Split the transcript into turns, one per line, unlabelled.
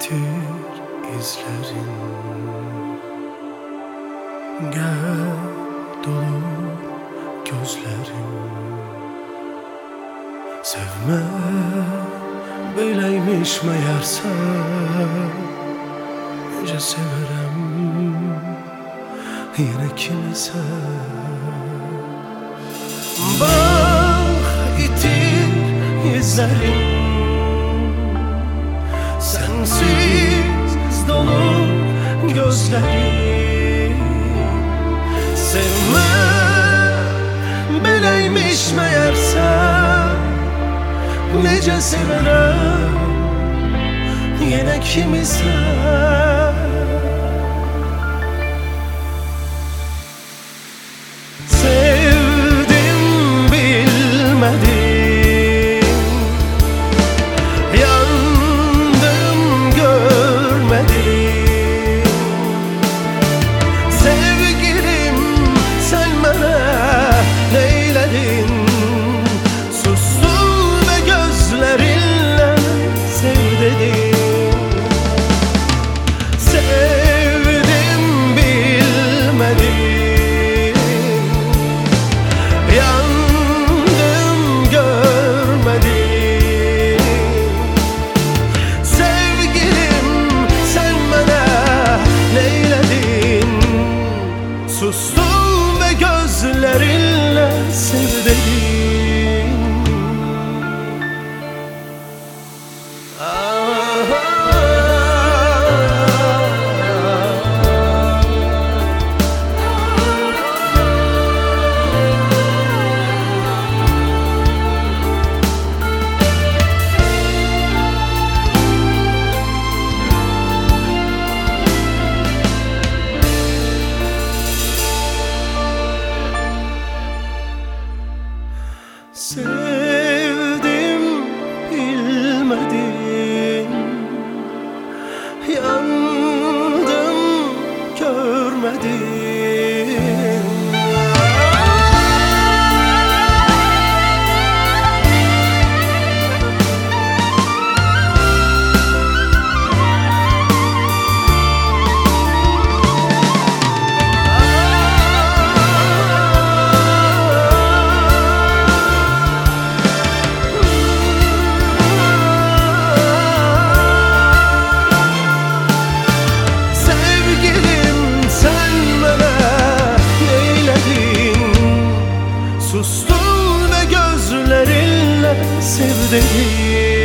yitir izlerin. Gel dolu gözlerim. Sevme böyleymiş meğerse, nece severem yine kimse. Bak yitir izlerim. Sensiz dolu gözlerim. Sevme beleymiş meğerse, nece severem yine kimse. Sevdim bilmedim, sustum ve gözlerinle sev dedim. Sevdim bilmedim, yandım görmedim. Sustum ve gözlerinle sev dedim.